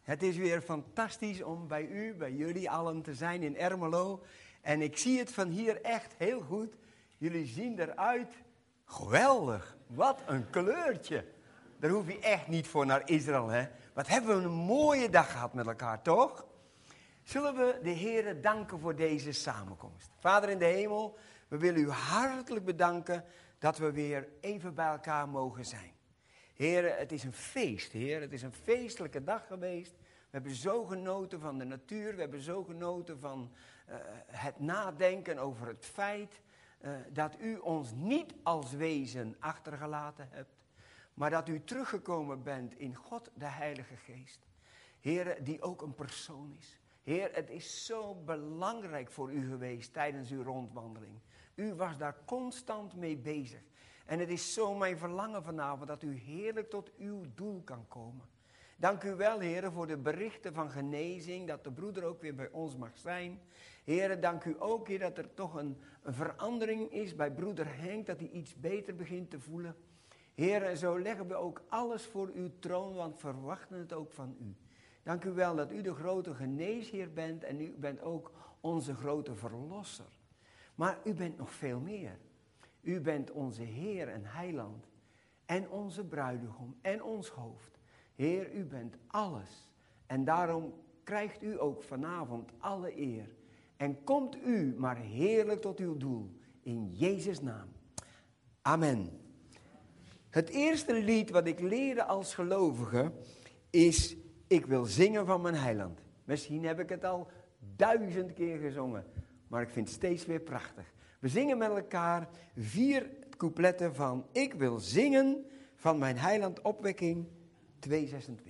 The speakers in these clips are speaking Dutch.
Het is weer fantastisch om bij u, bij jullie allen te zijn in Ermelo. En ik zie het van hier echt heel goed. Jullie zien eruit geweldig. Wat een kleurtje. Daar hoef je echt niet voor naar Israël, hè. Wat hebben we een mooie dag gehad met elkaar, toch? Zullen we de Heere danken voor deze samenkomst. Vader in de hemel, we willen u hartelijk bedanken dat we weer even bij elkaar mogen zijn. Heer, het is een feest, Heer. Het is een feestelijke dag geweest. We hebben zo genoten van de natuur. We hebben zo genoten van het nadenken over het feit dat u ons niet als wezen achtergelaten hebt. Maar dat u teruggekomen bent in God, de Heilige Geest. Heer, die ook een persoon is. Heer, het is zo belangrijk voor u geweest tijdens uw rondwandeling. U was daar constant mee bezig. En het is zo mijn verlangen vanavond dat u heerlijk tot uw doel kan komen. Dank u wel, heren, voor de berichten van genezing, dat de broeder ook weer bij ons mag zijn. Heren, dank u ook, heer, dat er toch een verandering is bij broeder Henk, dat hij iets beter begint te voelen. Heren, zo leggen we ook alles voor uw troon, want verwachten het ook van u. Dank u wel dat u de grote geneesheer bent en u bent ook onze grote verlosser. Maar u bent nog veel meer. U bent onze Heer en Heiland en onze bruidegom en ons hoofd. Heer, u bent alles. En daarom krijgt u ook vanavond alle eer. En komt u maar heerlijk tot uw doel. In Jezus' naam. Amen. Het eerste lied wat ik leerde als gelovige is: ik wil zingen van mijn Heiland. Misschien heb ik het al 1000 keer gezongen, maar ik vind het steeds weer prachtig. We zingen met elkaar 4 coupletten van Ik wil zingen van mijn Heiland, opwekking 2:26.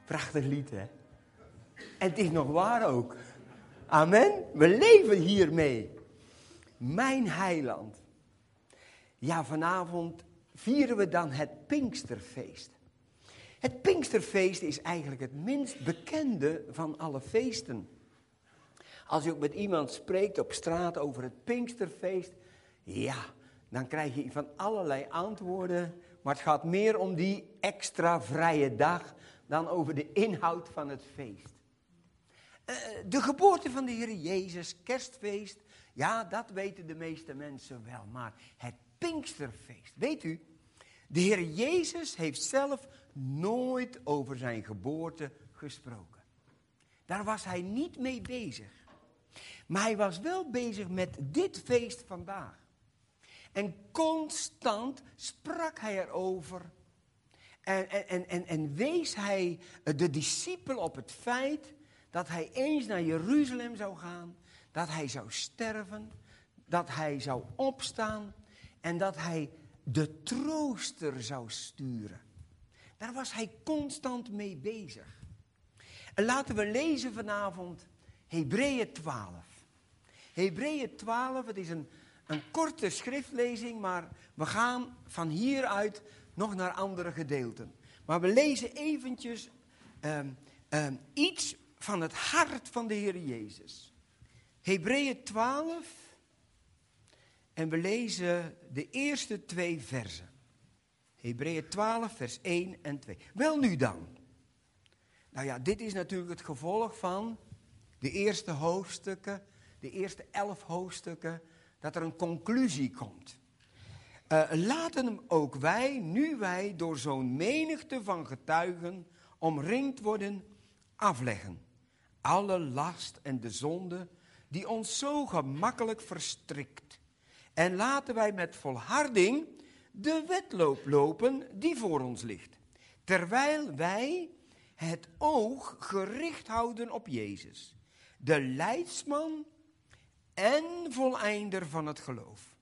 Prachtig lied, hè? En het is nog waar ook. Amen. We leven hiermee. Mijn heiland. Ja, vanavond vieren we dan het Pinksterfeest. Het Pinksterfeest is eigenlijk het minst bekende van alle feesten. Als je ook met iemand spreekt op straat over het Pinksterfeest, ja, dan krijg je van allerlei antwoorden. Maar het gaat meer om die extra vrije dag dan over de inhoud van het feest. De geboorte van de Heer Jezus, kerstfeest, ja, dat weten de meeste mensen wel. Maar het Pinksterfeest, weet u, de Heer Jezus heeft zelf nooit over zijn geboorte gesproken. Daar was hij niet mee bezig. Maar hij was wel bezig met dit feest vandaag. En constant sprak hij erover. En wees hij de discipel op het feit dat hij eens naar Jeruzalem zou gaan. Dat hij zou sterven. Dat hij zou opstaan. En dat hij de trooster zou sturen. Daar was hij constant mee bezig. En laten we lezen vanavond Hebreeën 12. Hebreeën 12, het is een korte schriftlezing, maar we gaan van hieruit nog naar andere gedeelten. Maar we lezen eventjes iets van het hart van de Heer Jezus. Hebreeën 12 en we lezen de eerste 2 versen. Hebreeën 12 vers 1 en 2. Wel nu dan. Nou ja, dit is natuurlijk het gevolg van de eerste hoofdstukken, de eerste 11 hoofdstukken, dat er een conclusie komt. Laten hem ook wij, nu wij door zo'n menigte van getuigen omringd worden, afleggen. Alle last en de zonde die ons zo gemakkelijk verstrikt. En laten wij met volharding de wedloop lopen die voor ons ligt. Terwijl wij het oog gericht houden op Jezus, de leidsman en voleinder van het geloof.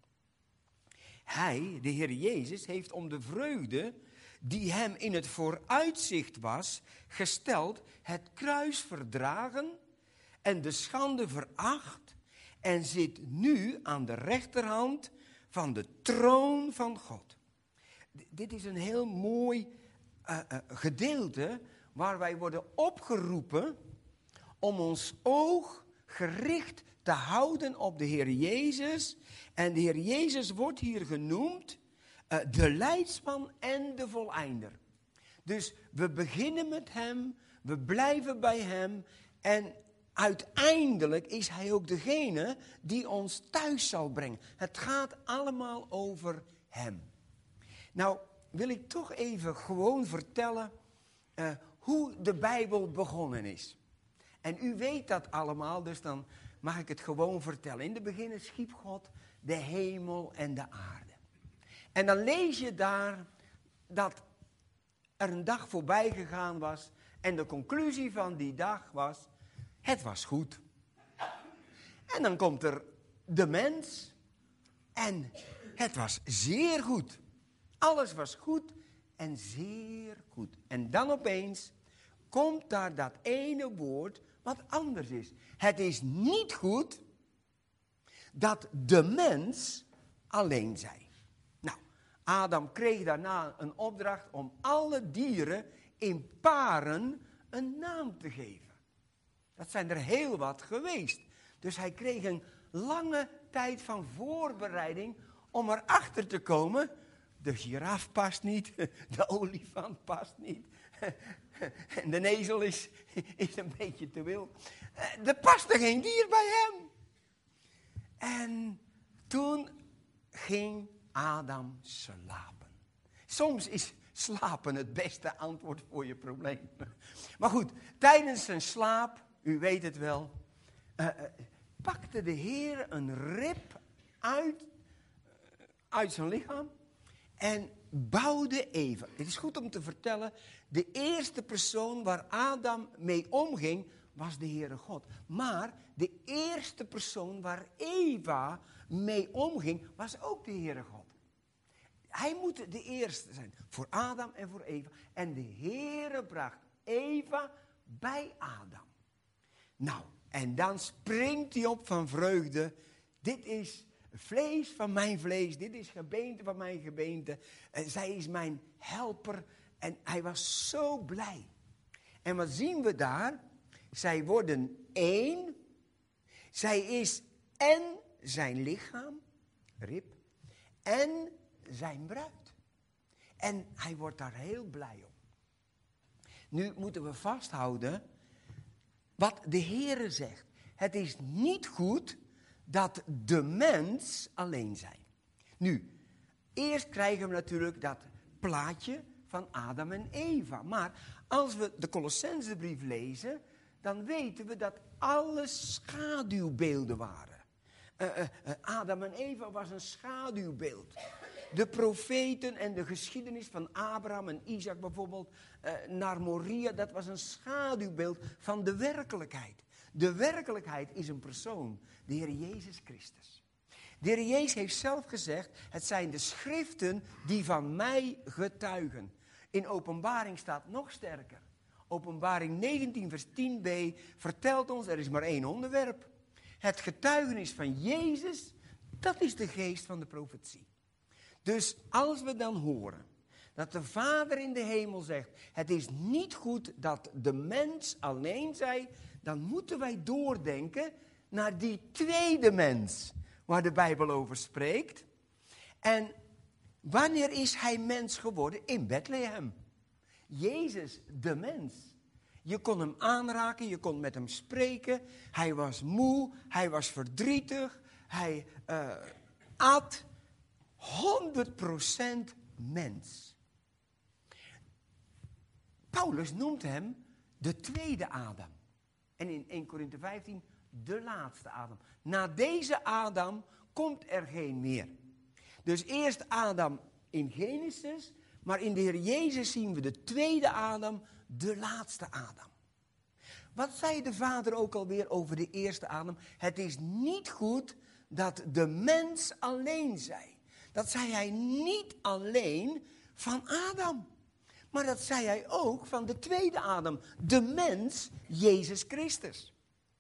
Hij, de Heer Jezus, heeft om de vreugde die hem in het vooruitzicht was gesteld, het kruis verdragen en de schande veracht en zit nu aan de rechterhand van de troon van God. Dit is een heel mooi gedeelte waar wij worden opgeroepen om ons oog gericht te houden op de Heer Jezus. En de Heer Jezus wordt hier genoemd de leidsman en de voleinder. Dus we beginnen met hem, we blijven bij hem en uiteindelijk is hij ook degene die ons thuis zal brengen. Het gaat allemaal over hem. Nou, wil ik toch even gewoon vertellen hoe de Bijbel begonnen is. En u weet dat allemaal, dus dan mag ik het gewoon vertellen. In het begin schiep God de hemel en de aarde. En dan lees je daar dat er een dag voorbij gegaan was. En de conclusie van die dag was, het was goed. En dan komt er de mens en het was zeer goed. Alles was goed en zeer goed. En dan opeens komt daar dat ene woord wat anders is. Het is niet goed dat de mens alleen zij. Nou, Adam kreeg daarna een opdracht om alle dieren in paren een naam te geven. Dat zijn er heel wat geweest. Dus hij kreeg een lange tijd van voorbereiding om erachter te komen. De giraf past niet, de olifant past niet. En de ezel is een beetje te wild. Er paste geen dier bij hem. En toen ging Adam slapen. Soms is slapen het beste antwoord voor je probleem. Maar goed, tijdens zijn slaap, u weet het wel, pakte de Heer een rib uit zijn lichaam en bouwde Eva. Het is goed om te vertellen, de eerste persoon waar Adam mee omging was de Heere God. Maar de eerste persoon waar Eva mee omging was ook de Heere God. Hij moet de eerste zijn voor Adam en voor Eva. En de Heere bracht Eva bij Adam. Nou, en dan springt hij op van vreugde. Dit is vlees van mijn vlees, dit is gebeente van mijn gebeente. Zij is mijn helper. En hij was zo blij. En wat zien we daar? Zij worden één. Zij is en zijn lichaam, rib, en zijn bruid. En hij wordt daar heel blij om. Nu moeten we vasthouden wat de Heere zegt. Het is niet goed dat de mens alleen zijn. Nu, eerst krijgen we natuurlijk dat plaatje van Adam en Eva. Maar als we de Colossensebrief lezen, dan weten we dat alles schaduwbeelden waren. Adam en Eva was een schaduwbeeld. De profeten en de geschiedenis van Abraham en Isaac bijvoorbeeld naar Moria, dat was een schaduwbeeld van de werkelijkheid. De werkelijkheid is een persoon, de Heer Jezus Christus. De Heer Jezus heeft zelf gezegd, het zijn de schriften die van mij getuigen. In Openbaring staat nog sterker. Openbaring 19 vers 10b vertelt ons, er is maar één onderwerp. Het getuigenis van Jezus, dat is de geest van de profetie. Dus als we dan horen dat de Vader in de hemel zegt, het is niet goed dat de mens alleen zij, dan moeten wij doordenken naar die tweede mens waar de Bijbel over spreekt. En wanneer is hij mens geworden? In Bethlehem. Jezus, de mens. Je kon hem aanraken, je kon met hem spreken. Hij was moe, hij was verdrietig, hij at 100% mens. Paulus noemt hem de tweede Adam. En in 1 Korinthe 15 de laatste Adam. Na deze Adam komt er geen meer. Dus eerst Adam in Genesis, maar in de Heer Jezus zien we de tweede Adam, de laatste Adam. Wat zei de Vader ook alweer over de eerste Adam? Het is niet goed dat de mens alleen zij. Dat zei hij niet alleen van Adam. Maar dat zei hij ook van de tweede Adam. De mens, Jezus Christus.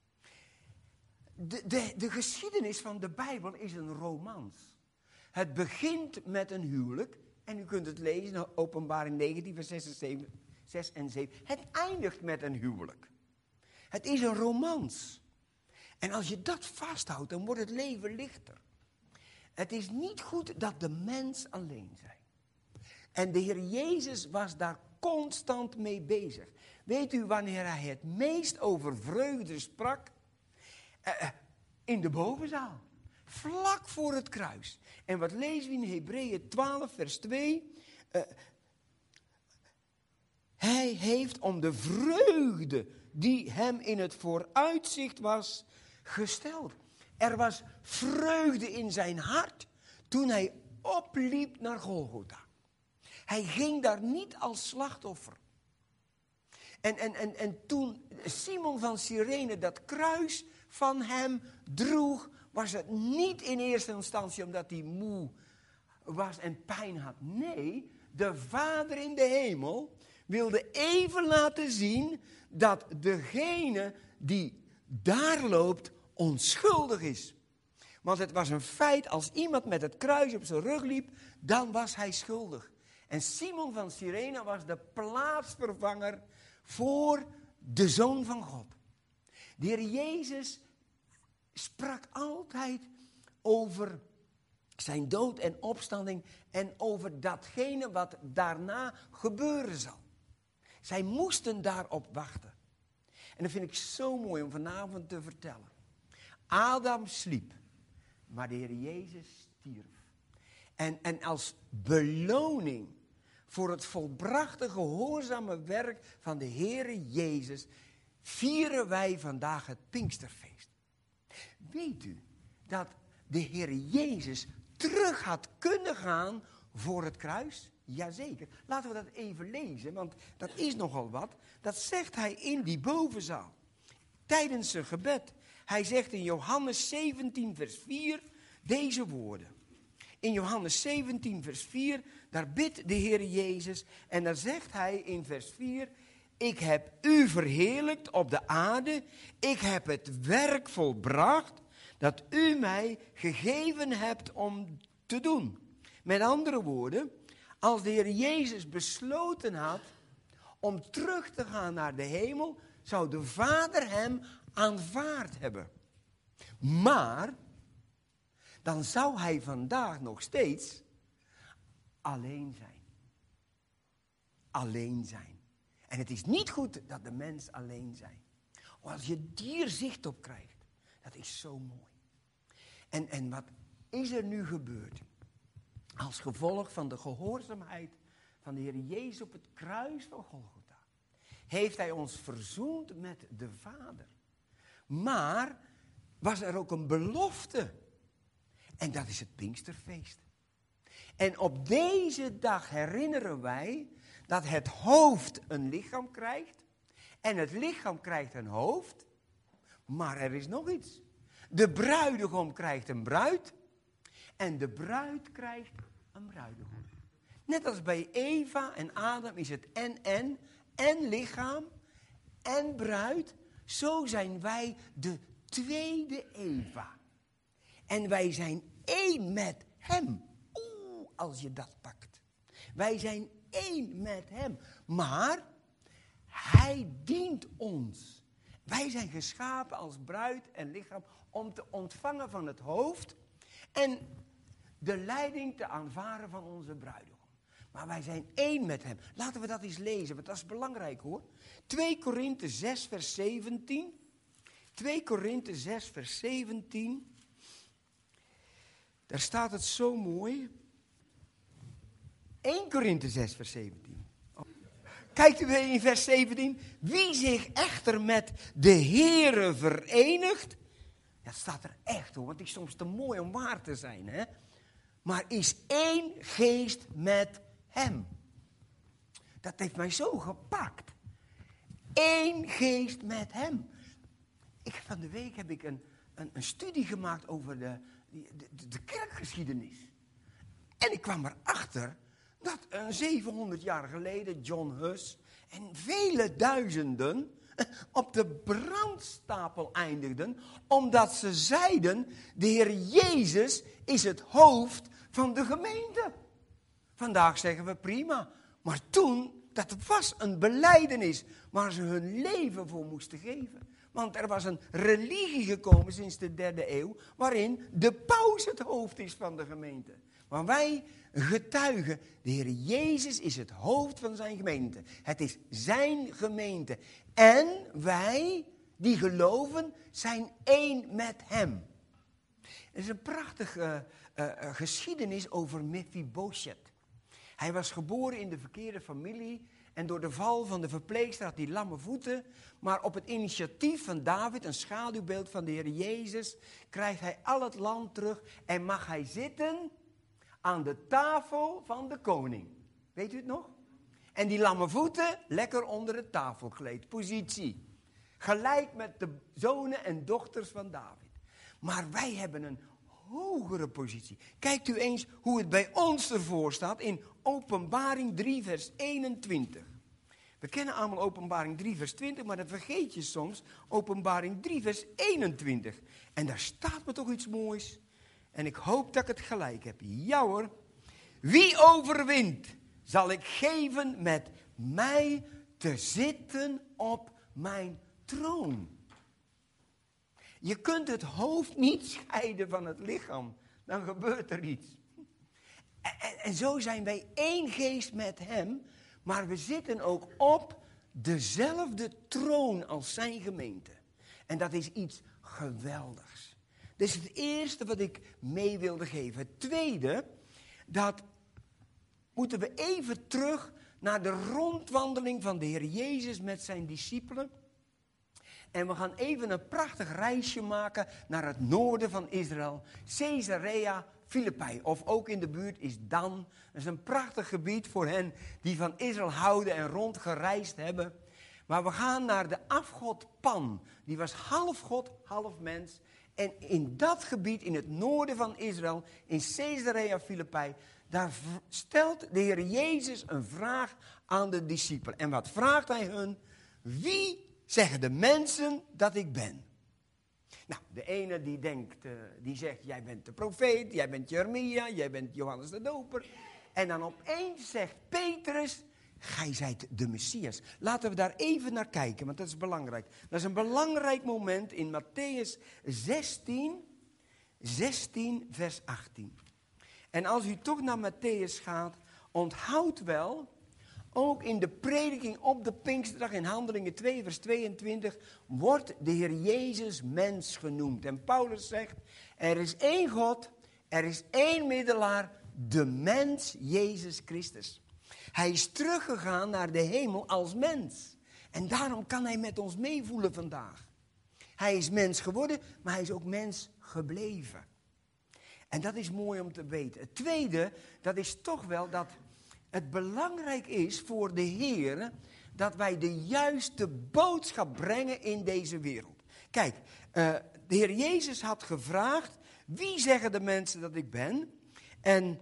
De geschiedenis van de Bijbel is een romans. Het begint met een huwelijk. En u kunt het lezen in Openbaring 19 vers 6 en 7. Het eindigt met een huwelijk. Het is een romans. En als je dat vasthoudt, dan wordt het leven lichter. Het is niet goed dat de mens alleen zijn. En de Heer Jezus was daar constant mee bezig. Weet u wanneer hij het meest over vreugde sprak? In de bovenzaal. Vlak voor het kruis. En wat lezen we in Hebreeën 12 vers 2? Hij heeft om de vreugde die hem in het vooruitzicht was gesteld. Er was vreugde in zijn hart toen hij opliep naar Golgotha. Hij ging daar niet als slachtoffer. En toen Simon van Cyrene dat kruis van hem droeg, was het niet in eerste instantie omdat hij moe was en pijn had. Nee, de Vader in de hemel wilde even laten zien dat degene die daar loopt onschuldig is. Want het was een feit, als iemand met het kruis op zijn rug liep, dan was hij schuldig. En Simon van Cyrene was de plaatsvervanger voor de Zoon van God. De Heer Jezus sprak altijd over zijn dood en opstanding en over datgene wat daarna gebeuren zal. Zij moesten daarop wachten. En dat vind ik zo mooi om vanavond te vertellen. Adam sliep, maar de Heer Jezus stierf. En als beloning voor het volbrachte gehoorzame werk van de Heere Jezus vieren wij vandaag het Pinksterfeest. Weet u dat de Heere Jezus terug had kunnen gaan voor het kruis? Jazeker. Laten we dat even lezen, want dat is nogal wat. Dat zegt hij in die bovenzaal. Tijdens zijn gebed. Hij zegt in Johannes 17 vers 4 deze woorden. In Johannes 17 vers 4, daar bidt de Heer Jezus. En dan zegt hij in vers 4. ik heb u verheerlijkt op de aarde. Ik heb het werk volbracht dat u mij gegeven hebt om te doen. Met andere woorden, als de Heer Jezus besloten had om terug te gaan naar de hemel, zou de Vader hem aanvaard hebben. Maar dan zou hij vandaag nog steeds alleen zijn. Alleen zijn. En het is niet goed dat de mens alleen zijn. Als je hier zicht op krijgt, dat is zo mooi. En wat is er nu gebeurd? Als gevolg van de gehoorzaamheid van de Heer Jezus op het kruis van Golgotha, heeft hij ons verzoend met de Vader. Maar was er ook een belofte. En dat is het Pinksterfeest. En op deze dag herinneren wij dat het hoofd een lichaam krijgt. En het lichaam krijgt een hoofd. Maar er is nog iets. De bruidegom krijgt een bruid. En de bruid krijgt een bruidegom. Net als bij Eva en Adam is het en lichaam en bruid. Zo zijn wij de tweede Eva. En wij zijn één met hem. Oeh, als je dat pakt. Wij zijn één met hem. Maar hij dient ons. Wij zijn geschapen als bruid en lichaam om te ontvangen van het hoofd en de leiding te aanvaren van onze bruidegom. Maar wij zijn één met hem. Laten we dat eens lezen, want dat is belangrijk hoor. 2 Korinthe 6 vers 17. 2 Korinthe 6 vers 17. Daar staat het zo mooi. 1 Korinthe 6 vers 17. Kijkt u weer in vers 17. Wie zich echter met de Here verenigt. Dat staat er echt hoor, want het is soms te mooi om waar te zijn. Hè? Maar is één geest met hem. Dat heeft mij zo gepakt. Eén geest met hem. Van de week heb ik een studie gemaakt over de kerkgeschiedenis. En ik kwam erachter dat 700 jaar geleden John Huss en vele duizenden op de brandstapel eindigden, omdat ze zeiden, de Heer Jezus is het hoofd van de gemeente. Vandaag zeggen we prima, maar toen, dat was een belijdenis waar ze hun leven voor moesten geven. Want er was een religie gekomen sinds de 3e eeuw, waarin de paus het hoofd is van de gemeente. Maar wij getuigen, de Heer Jezus is het hoofd van zijn gemeente. Het is zijn gemeente. En wij, die geloven, zijn één met hem. Er is een prachtige geschiedenis over Mephibosheth. Hij was geboren in de verkeerde familie. En door de val van de verpleegster had hij lamme voeten. Maar op het initiatief van David, een schaduwbeeld van de Heer Jezus, krijgt hij al het land terug en mag hij zitten aan de tafel van de koning. Weet u het nog? En die lamme voeten lekker onder het tafelkleed. Positie. Gelijk met de zonen en dochters van David. Maar wij hebben een hogere positie. Kijkt u eens hoe het bij ons ervoor staat in Openbaring 3 vers 21. We kennen allemaal Openbaring 3 vers 20, maar dan vergeet je soms Openbaring 3 vers 21. En daar staat me toch iets moois. En ik hoop dat ik het gelijk heb. Ja hoor. Wie overwint, zal ik geven met mij te zitten op mijn troon. Je kunt het hoofd niet scheiden van het lichaam. Dan gebeurt er iets. En zo zijn wij één geest met hem. Maar we zitten ook op dezelfde troon als zijn gemeente. En dat is iets geweldigs. Dat is het eerste wat ik mee wilde geven. Het tweede, dat moeten we even terug naar de rondwandeling van de Heer Jezus met zijn discipelen. En we gaan even een prachtig reisje maken naar het noorden van Israël. Caesarea Philippi, of ook in de buurt is Dan. Dat is een prachtig gebied voor hen die van Israël houden en rondgereisd hebben. Maar we gaan naar de afgod Pan. Die was half God, half mens. En in dat gebied, in het noorden van Israël, in Caesarea Philippi, daar stelt de Heer Jezus een vraag aan de discipelen. En wat vraagt hij hun? wie zeggen de mensen dat ik ben? Nou, de ene die denkt, die zegt, jij bent de profeet, jij bent Jeremia, jij bent Johannes de Doper. En dan opeens zegt Petrus, gij zijt de Messias. Laten we daar even naar kijken, want dat is belangrijk. Dat is een belangrijk moment in Mattheüs 16 vers 18. En als u toch naar Mattheüs gaat, onthoud wel, ook in de prediking op de Pinksterdag in Handelingen 2 vers 22, wordt de Heer Jezus mens genoemd. En Paulus zegt, er is één God, er is één middelaar, de mens Jezus Christus. Hij is teruggegaan naar de hemel als mens. En daarom kan hij met ons meevoelen vandaag. Hij is mens geworden, maar hij is ook mens gebleven. En dat is mooi om te weten. Het tweede, dat is toch wel dat het belangrijk is voor de Heer dat wij de juiste boodschap brengen in deze wereld. Kijk, de Heer Jezus had gevraagd, wie zeggen de mensen dat ik ben? En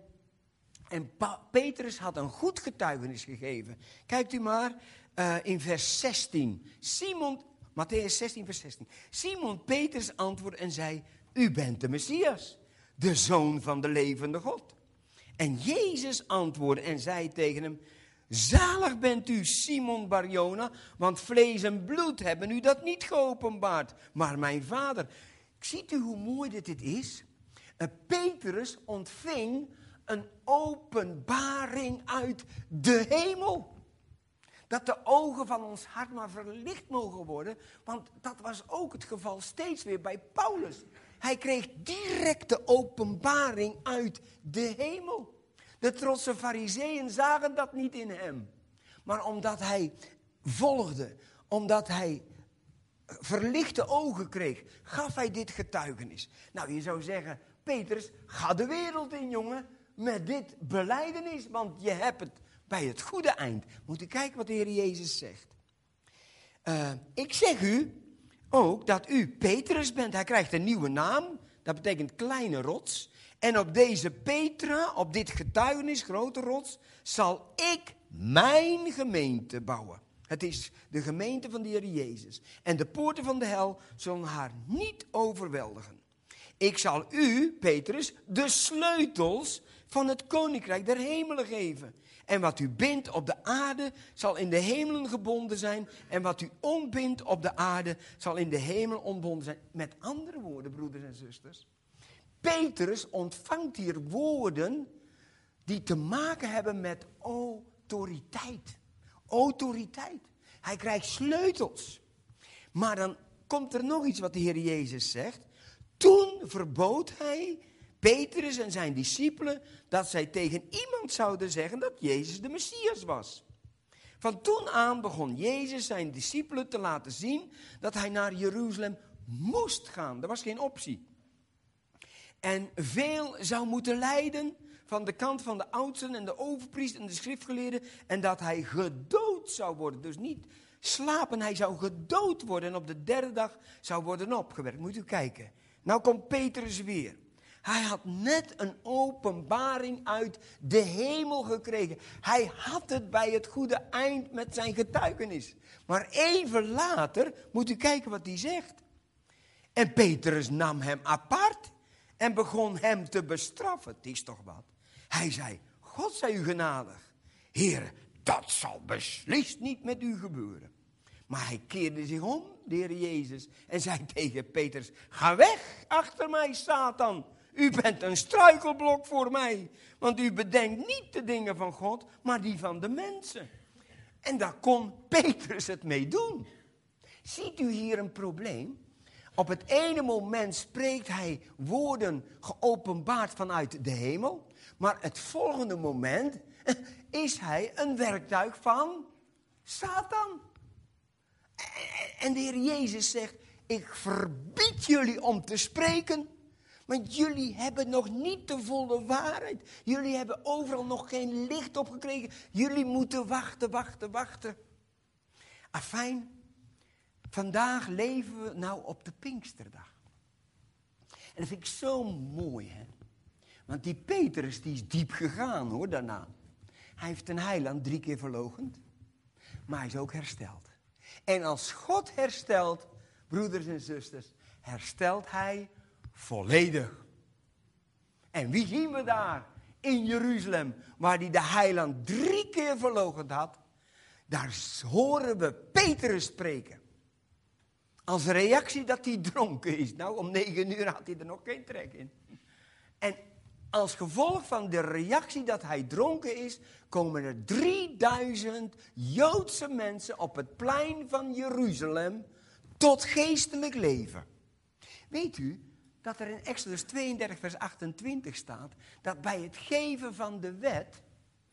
Petrus had een goed getuigenis gegeven. Kijkt u maar in vers 16. Mattheüs 16 vers 16. Simon Petrus antwoordde en zei, u bent de Messias, de Zoon van de levende God. En Jezus antwoordde en zei tegen hem, zalig bent u, Simon Barjona, want vlees en bloed hebben u dat niet geopenbaard, maar mijn Vader. Ziet u hoe mooi dit is? Petrus ontving een openbaring uit de hemel. Dat de ogen van ons hart maar verlicht mogen worden, want dat was ook het geval steeds weer bij Paulus. Hij kreeg directe openbaring uit de hemel. De trotse farizeeën zagen dat niet in hem. Maar omdat hij volgde, omdat hij verlichte ogen kreeg, gaf hij dit getuigenis. Nou, je zou zeggen, Petrus, ga de wereld in, jongen, met dit belijdenis, want je hebt het bij het goede eind. Moet u kijken wat de Heer Jezus zegt. Ik zeg u ook dat u Petrus bent. Hij krijgt een nieuwe naam, dat betekent kleine rots. En op deze Petra, op dit getuigenis, grote rots, zal ik mijn gemeente bouwen. Het is de gemeente van de Heer Jezus. En de poorten van de hel zullen haar niet overweldigen. Ik zal u, Petrus, de sleutels van het koninkrijk der hemelen geven. En wat u bindt op de aarde, zal in de hemelen gebonden zijn. En wat u ontbindt op de aarde, zal in de hemel ontbonden zijn. Met andere woorden, broeders en zusters. Petrus ontvangt hier woorden die te maken hebben met autoriteit. Autoriteit. Hij krijgt sleutels. Maar dan komt er nog iets wat de Heer Jezus zegt. Toen verbood hij Petrus en zijn discipelen dat zij tegen iemand zouden zeggen dat Jezus de Messias was. Van toen aan begon Jezus zijn discipelen te laten zien dat hij naar Jeruzalem moest gaan. Er was geen optie. En veel zou moeten lijden van de kant van de oudsten en de overpriester en de schriftgeleerden. En dat hij gedood zou worden. Dus niet slapen, hij zou gedood worden en op de derde dag zou worden opgewekt. Moet u kijken. Nou komt Petrus weer. Hij had net een openbaring uit de hemel gekregen. Hij had het bij het goede eind met zijn getuigenis. Maar even later moet u kijken wat hij zegt. En Petrus nam hem apart en begon hem te bestraffen. Het is toch wat. Hij zei, God zij u genadig. Heer, dat zal beslist niet met u gebeuren. Maar hij keerde zich om, de Heer Jezus, en zei tegen Petrus, ga weg achter mij, Satan. U bent een struikelblok voor mij. Want u bedenkt niet de dingen van God, maar die van de mensen. En daar kon Petrus het mee doen. Ziet u hier een probleem? Op het ene moment spreekt hij woorden geopenbaard vanuit de hemel. Maar het volgende moment is hij een werktuig van Satan. En de Heer Jezus zegt, ik verbied jullie om te spreken. Want jullie hebben nog niet de volle waarheid. Jullie hebben overal nog geen licht op gekregen. Jullie moeten wachten. Afijn, vandaag leven we nou op de Pinksterdag. En dat vind ik zo mooi, hè. Want die Petrus, die is diep gegaan, hoor, daarna. Hij heeft een heiland 3 keer verloochend. Maar hij is ook hersteld. En als God herstelt, broeders en zusters, herstelt hij volledig. En wie zien we daar? In Jeruzalem, waar hij de heiland 3 keer verloochend had. Daar horen we Petrus spreken. Als reactie dat hij dronken is. Nou, om 9 uur had hij er nog geen trek in. En als gevolg van de reactie dat hij dronken is, komen er 3000 Joodse mensen op het plein van Jeruzalem tot geestelijk leven. Weet u dat er in Exodus 32 vers 28 staat, dat bij het geven van de wet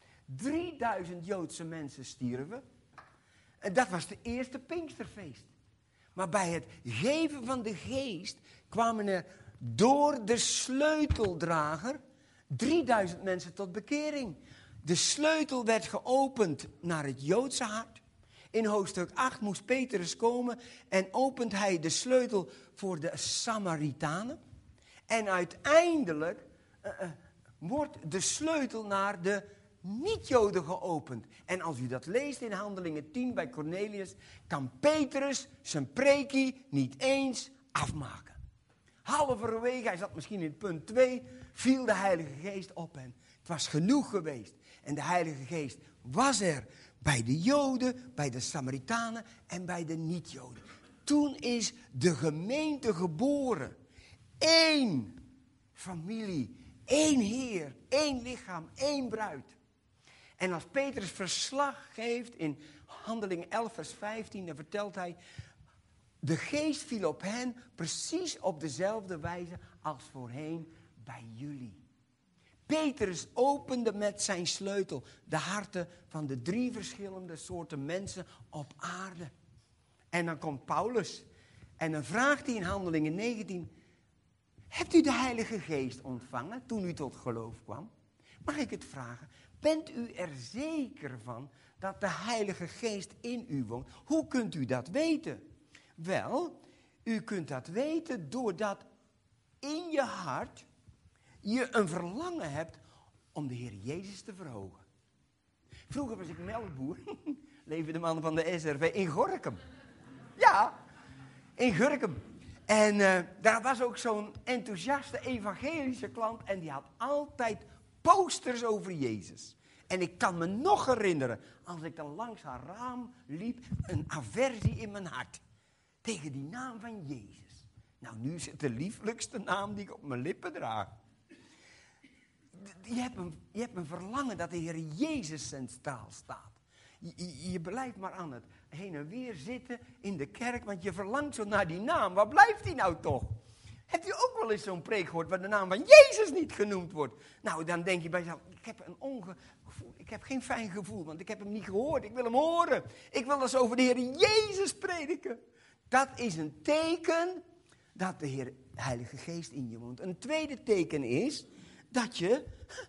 3000 Joodse mensen stierven. En dat was de eerste Pinksterfeest. Maar bij het geven van de geest kwamen er door de sleuteldrager 3000 mensen tot bekering. De sleutel werd geopend naar het Joodse hart. In hoofdstuk 8 moest Petrus komen en opent hij de sleutel voor de Samaritanen. En uiteindelijk wordt de sleutel naar de niet-Joden geopend. En als u dat leest in Handelingen 10 bij Cornelius, kan Petrus zijn preekie niet eens afmaken. Halverwege, hij zat misschien in punt 2, viel de Heilige Geest op hen. Het was genoeg geweest. En de Heilige Geest was er bij de Joden, bij de Samaritanen en bij de niet-Joden. Toen is de gemeente geboren. 1 familie, 1 Heer, 1 lichaam, 1 bruid. En als Petrus verslag geeft in Handelingen 11 vers 15, dan vertelt hij, de geest viel op hen precies op dezelfde wijze als voorheen bij jullie. Petrus opende met zijn sleutel de harten van de 3 verschillende soorten mensen op aarde. En dan komt Paulus en dan vraagt hij in Handelingen 19, hebt u de Heilige Geest ontvangen toen u tot geloof kwam? Mag ik het vragen? Bent u er zeker van dat de Heilige Geest in u woont? Hoe kunt u dat weten? Wel, u kunt dat weten doordat in je hart je een verlangen hebt om de Heer Jezus te verhogen. Vroeger was ik melkboer, levende man van de SRV, in Gorinchem. Ja, in Gorinchem. En daar was ook zo'n enthousiaste evangelische klant en die had altijd posters over Jezus. En ik kan me nog herinneren, als ik dan langs haar raam liep, een aversie in mijn hart. Tegen die naam van Jezus. Nou, nu is het de lieflijkste naam die ik op mijn lippen draag. Je hebt een verlangen dat de Heer Jezus centraal staat. Je blijft maar aan het heen en weer zitten in de kerk, want je verlangt zo naar die naam. Waar blijft die nou toch? Hebt u ook wel eens zo'n preek gehoord waar de naam van Jezus niet genoemd wordt? Nou, dan denk je bij jezelf, ik heb geen fijn gevoel, want ik heb hem niet gehoord. Ik wil hem horen. Ik wil eens over de Heer Jezus prediken. Dat is een teken dat de Heilige Geest in je woont. Een tweede teken is dat je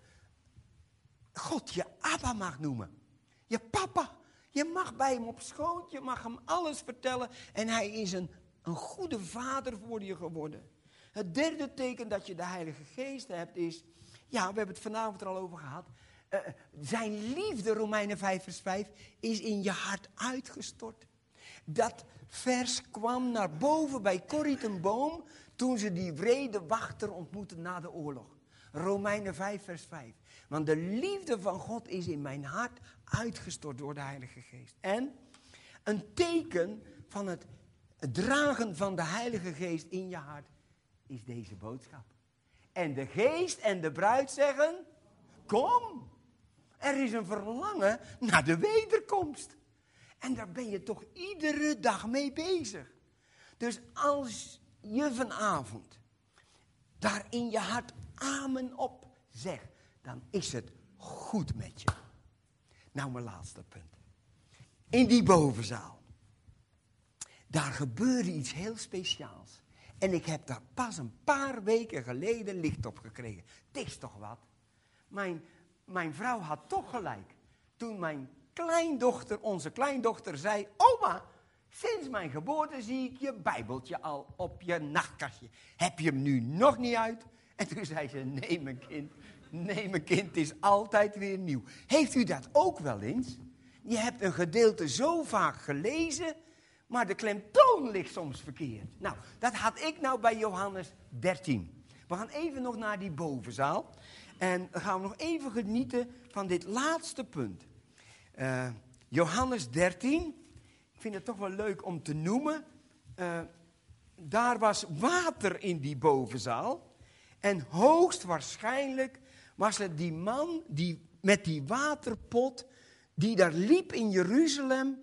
God je Abba mag noemen. Je papa. Je mag bij hem op schoot, je mag hem alles vertellen. En hij is een goede vader voor je geworden. Het derde teken dat je de Heilige Geest hebt is, ja, we hebben het vanavond er al over gehad. Zijn liefde, Romeinen 5 vers 5, is in je hart uitgestort. Dat vers kwam naar boven bij Corrie ten Boom toen ze die wrede wachter ontmoetten na de oorlog. Romeinen 5 vers 5. Want de liefde van God is in mijn hart uitgestort door de Heilige Geest. En een teken van het dragen van de Heilige Geest in je hart is deze boodschap. En de Geest en de bruid zeggen, kom. Er is een verlangen naar de wederkomst. En daar ben je toch iedere dag mee bezig. Dus als je vanavond daar in je hart amen op zegt, dan is het goed met je. Nou, mijn laatste punt. In die bovenzaal, daar gebeurde iets heel speciaals. En ik heb daar pas een paar weken geleden licht op gekregen. Het is toch wat. Mijn vrouw had toch gelijk. Toen mijn kleindochter, onze kleindochter, zei, oma, sinds mijn geboorte zie ik je Bijbeltje al op je nachtkastje. Heb je hem nu nog niet uit? En toen zei ze, nee mijn kind, het is altijd weer nieuw. Heeft u dat ook wel eens? Je hebt een gedeelte zo vaak gelezen, Maar de klemtoon ligt soms verkeerd. Nou, dat had ik nou bij Johannes 13. We gaan even nog naar die bovenzaal. En dan gaan we nog even genieten van dit laatste punt. Johannes 13. Ik vind het toch wel leuk om te noemen. Daar was water in die bovenzaal. En hoogstwaarschijnlijk was het die man die met die waterpot, die daar liep in Jeruzalem,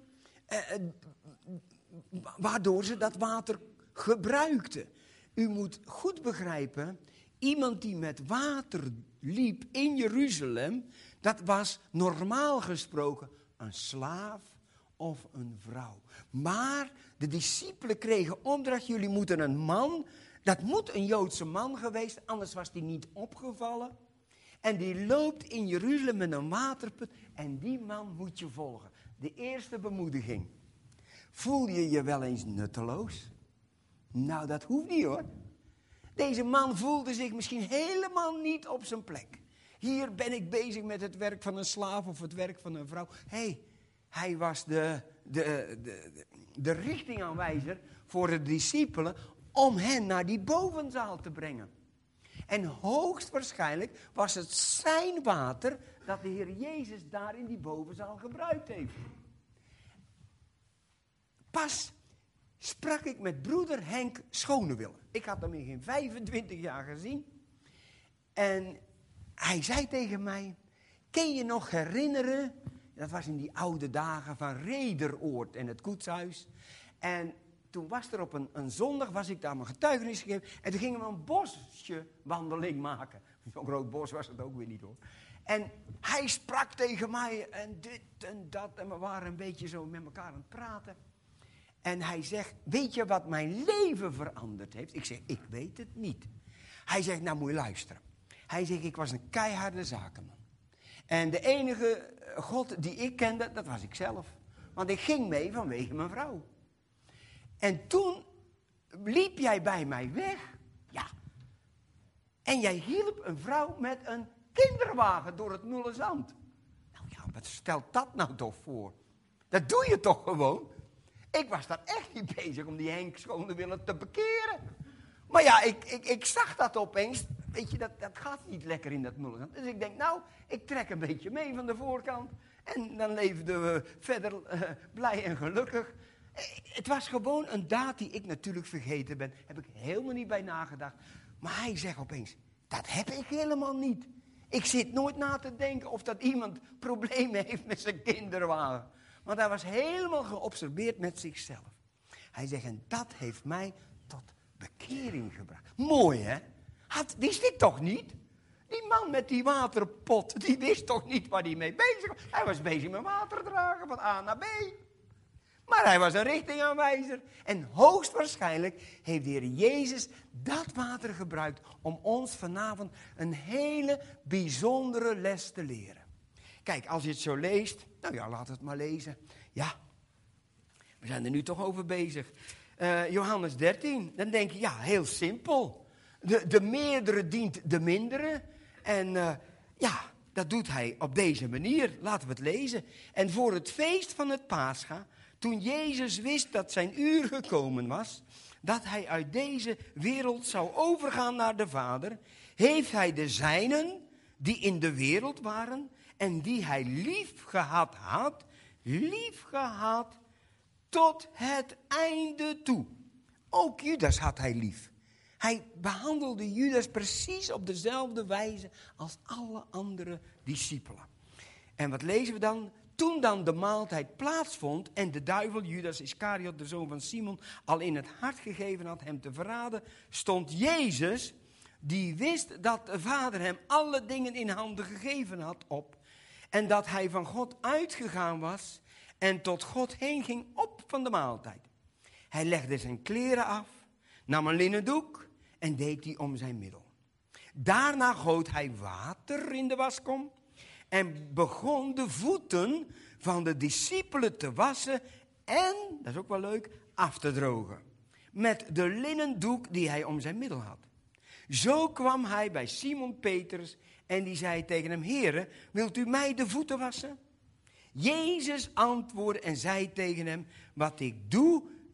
waardoor ze dat water gebruikten. U moet goed begrijpen, iemand die met water liep in Jeruzalem, dat was normaal gesproken een slaaf of een vrouw. Maar de discipelen kregen opdracht, jullie moeten een man, dat moet een Joodse man geweest, anders was die niet opgevallen. En die loopt in Jeruzalem met een waterput en die man moet je volgen. De eerste bemoediging. Voel je je wel eens nutteloos? Nou, dat hoeft niet hoor. Deze man voelde zich misschien helemaal niet op zijn plek. Hier ben ik bezig met het werk van een slaaf of het werk van een vrouw. Hij was de richtingaanwijzer voor de discipelen om hen naar die bovenzaal te brengen. En hoogstwaarschijnlijk was het zijn water dat de Heer Jezus daar in die bovenzaal gebruikt heeft. Pas sprak ik met broeder Henk Schonewille. Ik had hem in geen 25 jaar gezien. En hij zei tegen mij, kun je nog herinneren, dat was in die oude dagen van Rederoord en het koetshuis. En toen was er op een zondag, was ik daar mijn getuigenis gegeven. En toen gingen we een bosje wandeling maken. Zo'n groot bos was het ook weer niet hoor. En hij sprak tegen mij en dit en dat. En we waren een beetje zo met elkaar aan het praten. En hij zegt, weet je wat mijn leven veranderd heeft? Ik zeg, ik weet het niet. Hij zegt, nou moet je luisteren. Hij zegt, ik was een keiharde zakenman. En de enige God die ik kende, dat was ik zelf. Want ik ging mee vanwege mijn vrouw. En toen liep jij bij mij weg. Ja. En jij hielp een vrouw met een kinderwagen door het mulle zand. Nou ja, wat stelt dat nou toch voor? Dat doe je toch gewoon? Ik was daar echt niet bezig om die Henk Schonewille te bekeren. Maar ja, ik zag dat opeens. Weet je, dat gaat niet lekker in dat mulle zand. Dus ik denk, nou, ik trek een beetje mee van de voorkant. En dan leefden we verder blij en gelukkig. Het was gewoon een daad die ik natuurlijk vergeten ben. Heb ik helemaal niet bij nagedacht. Maar hij zegt opeens, dat heb ik helemaal niet. Ik zit nooit na te denken of dat iemand problemen heeft met zijn kinderwagen. Want hij was helemaal geobsedeerd met zichzelf. Hij zegt, en dat heeft mij tot bekering gebracht. Mooi hè? Wist ik toch niet? Die man met die waterpot, die wist toch niet waar hij mee bezig was. Hij was bezig met water dragen van A naar B. Maar hij was een richtingaanwijzer. En hoogstwaarschijnlijk heeft de Heer Jezus dat water gebruikt om ons vanavond een hele bijzondere les te leren. Kijk, als je het zo leest, nou ja, laat het maar lezen. Ja, we zijn er nu toch over bezig. Johannes 13, dan denk je, ja, heel simpel. De meerdere dient de mindere. En ja, dat doet hij op deze manier. Laten we het lezen. En voor het feest van het Pascha, toen Jezus wist dat zijn uur gekomen was, dat hij uit deze wereld zou overgaan naar de Vader, heeft hij de zijnen, die in de wereld waren, en die hij lief gehad tot het einde toe. Ook Judas had hij lief. Hij behandelde Judas precies op dezelfde wijze als alle andere discipelen. En wat lezen we dan? Toen dan de maaltijd plaatsvond en de duivel, Judas Iscariot, de zoon van Simon, al in het hart gegeven had hem te verraden, stond Jezus, die wist dat de Vader hem alle dingen in handen gegeven had, op. En dat hij van God uitgegaan was en tot God heen ging op van de maaltijd. Hij legde zijn kleren af, nam een linnen doek en deed die om zijn middel. Daarna goot hij water in de waskom en begon de voeten van de discipelen te wassen en, dat is ook wel leuk, af te drogen. Met de linnen doek die hij om zijn middel had. Zo kwam hij bij Simon Petrus en die zei tegen hem, Heere, wilt u mij de voeten wassen? Jezus antwoordde en zei tegen hem, wat ik doe,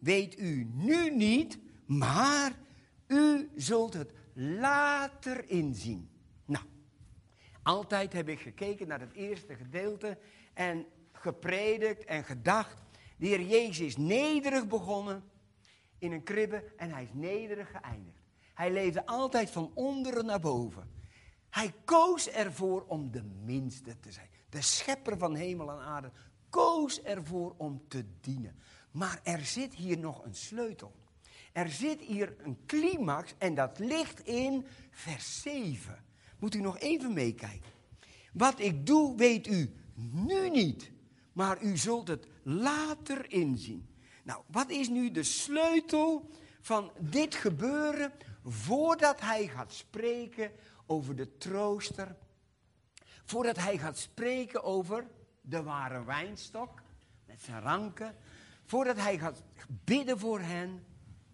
weet u nu niet, maar u zult het later inzien. Nou, altijd heb ik gekeken naar het eerste gedeelte en gepredikt en gedacht. De Heer Jezus is nederig begonnen in een kribbe en hij is nederig geëindigd. Hij leefde altijd van onderen naar boven. Hij koos ervoor om de minste te zijn. De schepper van hemel en aarde koos ervoor om te dienen. Maar er zit hier nog een sleutel. Er zit hier een climax en dat ligt in vers 7. Moet u nog even meekijken. Wat ik doe weet u nu niet, maar u zult het later inzien. Nou, wat is nu de sleutel van dit gebeuren voordat hij gaat spreken over de trooster? Voordat hij gaat spreken over de ware wijnstok met zijn ranken. Voordat hij gaat bidden voor hen.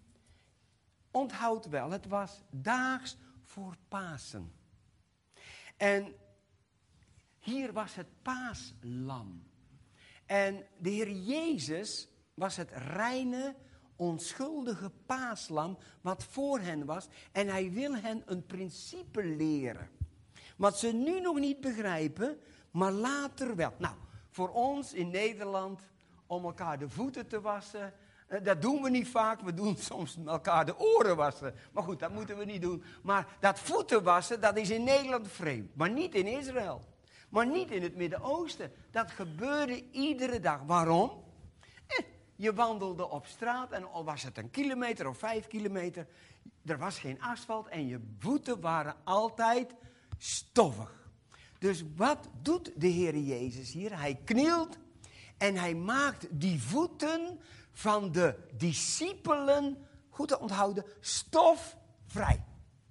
Onthoud wel, het was daags voor Pasen. En hier was het paaslam. En de Heer Jezus was het reine, onschuldige paaslam wat voor hen was. En hij wil hen een principe leren. Wat ze nu nog niet begrijpen, maar later wel. Nou, voor ons in Nederland, om elkaar de voeten te wassen, dat doen we niet vaak. We doen soms elkaar de oren wassen. Maar goed, dat moeten we niet doen. Maar dat voeten wassen, dat is in Nederland vreemd. Maar niet in Israël. Maar niet in het Midden-Oosten. Dat gebeurde iedere dag. Waarom? Je wandelde op straat en al was het 1 kilometer of 5 kilometer. Er was geen asfalt en je voeten waren altijd stoffig. Dus wat doet de Heer Jezus hier? Hij knielt en hij maakt die voeten van de discipelen, goed te onthouden, stofvrij.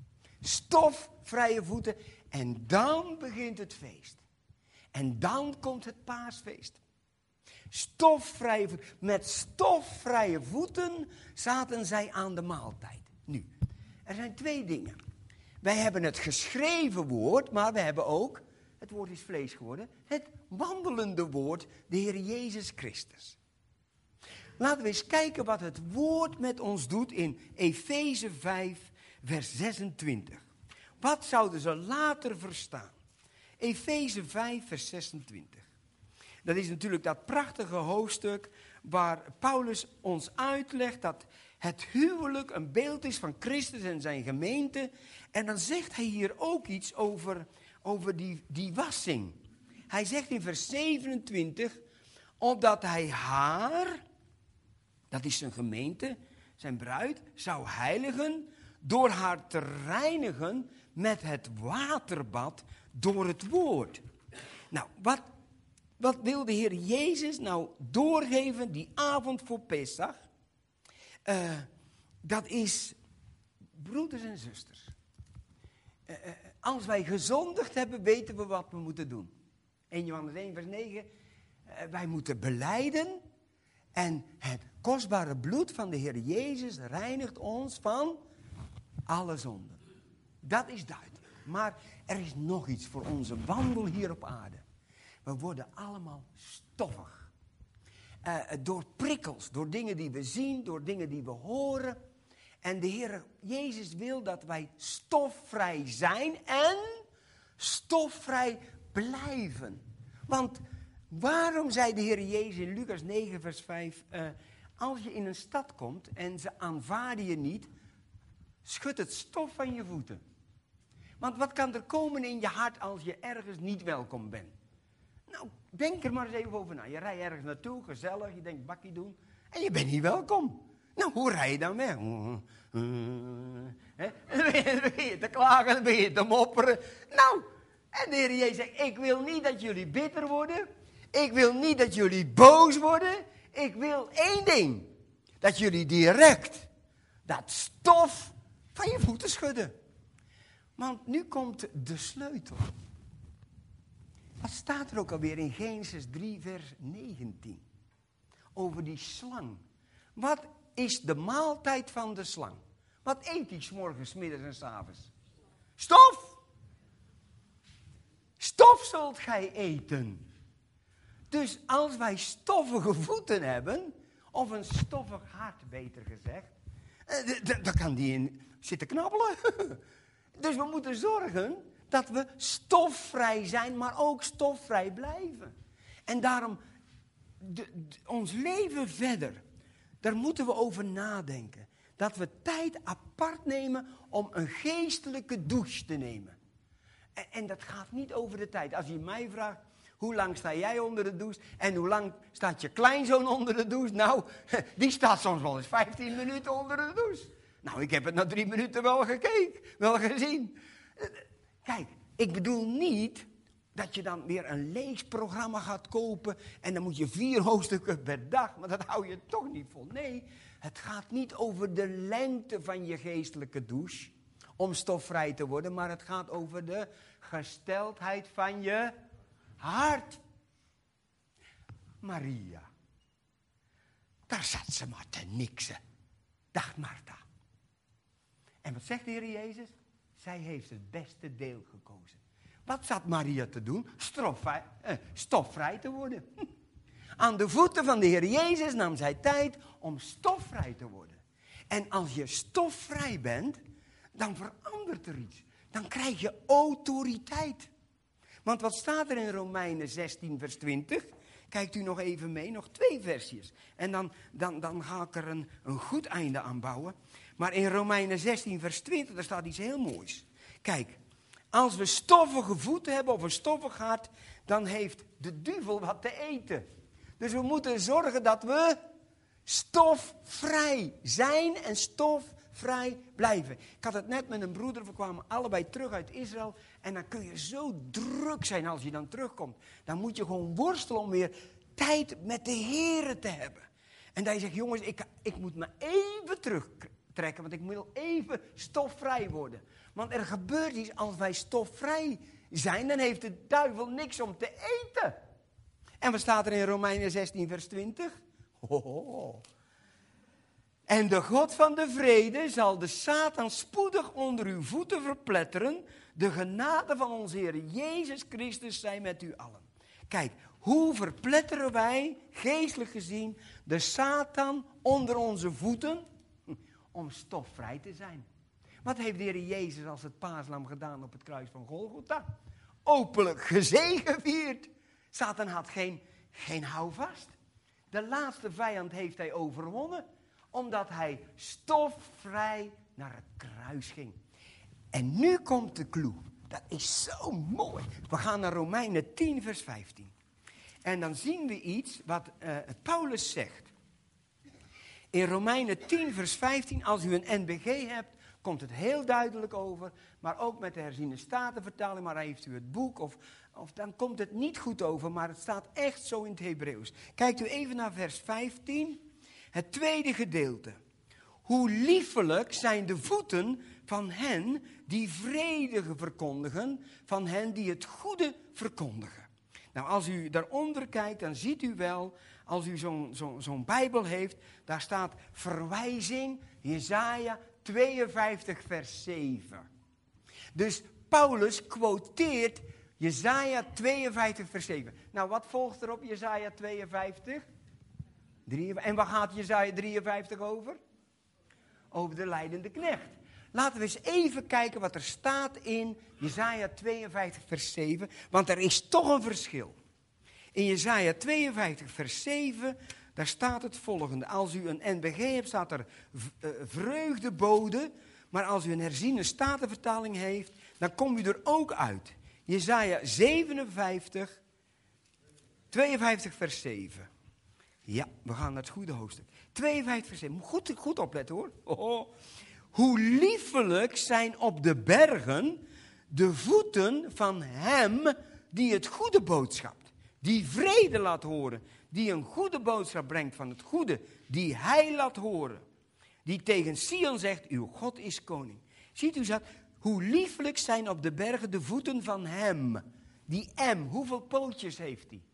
Stofvrije voeten. En dan begint het feest. En dan komt het paasfeest. Stofvrije voeten. Met stofvrije voeten zaten zij aan de maaltijd. Nu, er zijn 2 dingen. Wij hebben het geschreven woord, maar we hebben ook, het woord is vlees geworden, het wandelende woord, de Heer Jezus Christus. Laten we eens kijken wat het woord met ons doet in Efeze 5, vers 26. Wat zouden ze later verstaan? Efeze 5, vers 26. Dat is natuurlijk dat prachtige hoofdstuk waar Paulus ons uitlegt dat het huwelijk een beeld is van Christus en zijn gemeente. En dan zegt hij hier ook iets over die wassing. Hij zegt in vers 27, opdat hij haar, dat is zijn gemeente, zijn bruid, zou heiligen door haar te reinigen met het waterbad door het woord. Nou, wat wil de Heer Jezus nou doorgeven die avond voor Pesach? Dat is, broeders en zusters, als wij gezondigd hebben, weten we wat we moeten doen. 1 Johannes 1 vers 9, wij moeten belijden en het kostbare bloed van de Heer Jezus reinigt ons van alle zonden. Dat is duidelijk. Maar er is nog iets voor onze wandel hier op aarde. We worden allemaal stoffig. Door prikkels, door dingen die we zien, door dingen die we horen. En de Heer Jezus wil dat wij stofvrij zijn en stofvrij blijven. Want waarom zei de Heer Jezus in Lucas 9 vers 5... als je in een stad komt en ze aanvaarden je niet, schud het stof van je voeten. Want wat kan er komen in je hart als je ergens niet welkom bent? Nou, denk er maar eens even over na. Je rijdt ergens naartoe, gezellig, je denkt bakkie doen. En je bent niet welkom. Nou, hoe rij je dan weg? Dan begin je te klagen, dan begin je te mopperen. Nou, en de Heer Jezus zegt, ik wil niet dat jullie bitter worden. Ik wil niet dat jullie boos worden. Ik wil 1 ding. Dat jullie direct dat stof van je voeten schudden. Want nu komt de sleutel. Wat staat er ook alweer in Genesis 3 vers 19? Over die slang. Wat is de maaltijd van de slang? Wat eet hij 's morgens, 's middags en 's avonds? Stof! Stof zult gij eten. Dus als wij stoffige voeten hebben, of een stoffig hart, beter gezegd, dan kan die in zitten knabbelen. Dus we moeten zorgen dat we stofvrij zijn, maar ook stofvrij blijven. En daarom, ons leven verder, daar moeten we over nadenken. Dat we tijd apart nemen om een geestelijke douche te nemen. En dat gaat niet over de tijd. Als je mij vraagt, hoe lang sta jij onder de douche? En hoe lang staat je kleinzoon onder de douche? Nou, die staat soms wel eens 15 minuten onder de douche. Nou, ik heb het na 3 minuten wel gekeken, wel gezien. Kijk, ik bedoel niet dat je dan weer een leesprogramma gaat kopen en dan moet je 4 hoofdstukken per dag, maar dat hou je toch niet vol. Nee, het gaat niet over de lengte van je geestelijke douche om stofvrij te worden, maar het gaat over de gesteldheid van je hart. Maria, daar zat ze maar te niksen, dacht Martha. En wat zegt de Heer Jezus? Zij heeft het beste deel gekozen. Wat zat Maria te doen? Stofvrij te worden. Aan de voeten van de Heer Jezus nam zij tijd om stofvrij te worden. En als je stofvrij bent, dan verandert er iets. Dan krijg je autoriteit. Want wat staat er in Romeinen 16 vers 20? Kijkt u nog even mee, nog 2 versjes. En dan ga ik er een goed einde aan bouwen. Maar in Romeinen 16 vers 20, daar staat iets heel moois. Kijk, als we stoffige voeten hebben of een stoffig hart, dan heeft de duivel wat te eten. Dus we moeten zorgen dat we stofvrij zijn en stofvrij blijven. Ik had het net met een broeder, we kwamen allebei terug uit Israël. En dan kun je zo druk zijn als je dan terugkomt. Dan moet je gewoon worstelen om weer tijd met de Here te hebben. En dan zegt, jongens, ik moet me even terugtrekken, want ik wil even stofvrij worden. Want er gebeurt iets, als wij stofvrij zijn, dan heeft de duivel niks om te eten. En wat staat er in Romeinen 16 vers 20? En de God van de vrede zal de Satan spoedig onder uw voeten verpletteren. De genade van onze Heer Jezus Christus zij met u allen. Kijk, hoe verpletteren wij, geestelijk gezien, de Satan onder onze voeten? Om stofvrij te zijn. Wat heeft de Heer Jezus als het paaslam gedaan op het kruis van Golgotha? Openlijk gezegevierd. Satan had geen houvast. De laatste vijand heeft hij overwonnen, omdat hij stofvrij naar het kruis ging. En nu komt de clue. Dat is zo mooi. We gaan naar Romeinen 10 vers 15. En dan zien we iets wat Paulus zegt. In Romeinen 10 vers 15, als u een NBG hebt, komt het heel duidelijk over. Maar ook met de herziene statenvertaling, maar heeft u het boek of dan komt het niet goed over. Maar het staat echt zo in het Hebreeuws. Kijkt u even naar vers 15. Het tweede gedeelte. Hoe liefelijk zijn de voeten van hen die vrede verkondigen, van hen die het goede verkondigen. Nou, als u daaronder kijkt, dan ziet u wel, als u zo'n Bijbel heeft, daar staat verwijzing, Jesaja 52 vers 7. Dus Paulus quoteert Jesaja 52 vers 7. Nou, wat volgt er op Jesaja 52? En waar gaat Jesaja 53 over? Over de lijdende knecht. Laten we eens even kijken wat er staat in Jesaja 52 vers 7. Want er is toch een verschil. In Jesaja 52 vers 7, daar staat het volgende. Als u een NBG hebt, staat er vreugdebode. Maar als u een herziene statenvertaling heeft, dan kom u er ook uit. Jesaja 57, 52 vers 7. Ja, we gaan naar het goede hoofdstuk. 52 vers 7. Moet goed opletten hoor. Oh. Hoe liefelijk zijn op de bergen de voeten van hem die het goede boodschapt. Die vrede laat horen. Die een goede boodschap brengt van het goede. Die hij laat horen. Die tegen Sion zegt, uw God is koning. Ziet u dat? Hoe liefelijk zijn op de bergen de voeten van hem. Die M, hoeveel pootjes heeft hij?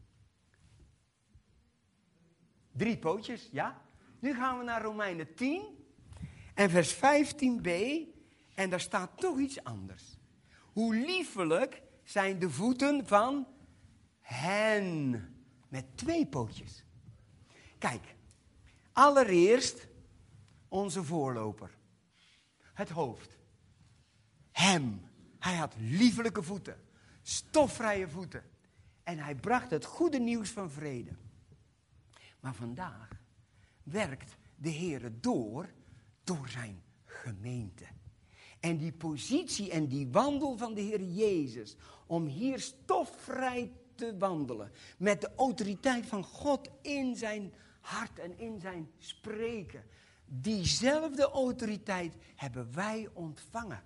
3 pootjes, ja. Nu gaan we naar Romeinen 10 en vers 15b. En daar staat toch iets anders. Hoe liefelijk zijn de voeten van hen. Met 2 pootjes. Kijk, Allereerst onze voorloper. Het hoofd. Hem. Hij had liefelijke voeten. Stofvrije voeten. En hij bracht het goede nieuws van vrede. Maar vandaag werkt de Heer door zijn gemeente. En die positie en die wandel van de Heer Jezus, om hier stofvrij te wandelen, met de autoriteit van God in zijn hart en in zijn spreken. Diezelfde autoriteit hebben wij ontvangen.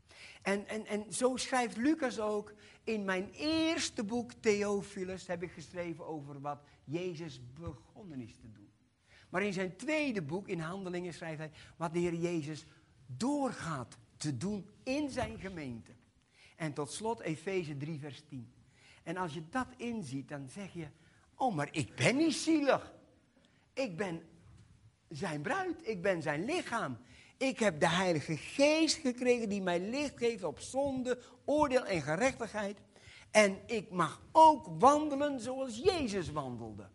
En zo schrijft Lucas ook, in mijn eerste boek Theophilus heb ik geschreven over wat Jezus begonnen is te doen. Maar in zijn tweede boek, in Handelingen, schrijft hij wat de Heer Jezus doorgaat te doen in zijn gemeente. En tot slot Efeze 3 vers 10. En als je dat inziet, dan zeg je, oh, maar ik ben niet zielig. Ik ben zijn bruid, ik ben zijn lichaam. Ik heb de Heilige Geest gekregen die mij licht geeft op zonde, oordeel en gerechtigheid. En ik mag ook wandelen zoals Jezus wandelde.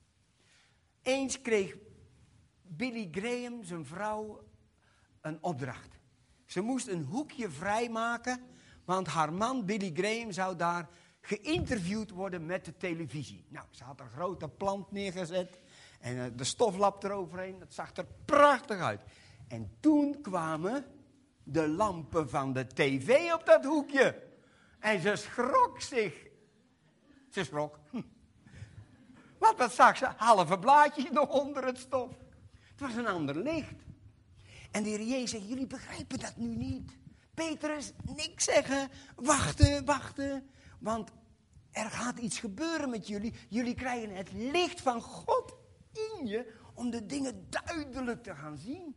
Eens kreeg Billy Graham, zijn vrouw, een opdracht. Ze moest een hoekje vrijmaken, want haar man Billy Graham zou daar geïnterviewd worden met de televisie. Nou, ze had een grote plant neergezet en de stoflap eroverheen. Dat zag er prachtig uit. En toen kwamen de lampen van de tv op dat hoekje. En ze schrok zich. Ze schrok. Wat zag ze? Halve blaadjes nog onder het stof. Het was een ander licht. En de Heer Jezus zegt, jullie begrijpen dat nu niet. Petrus, niks zeggen. Wachten. Want er gaat iets gebeuren met jullie. Jullie krijgen het licht van God in je om de dingen duidelijk te gaan zien.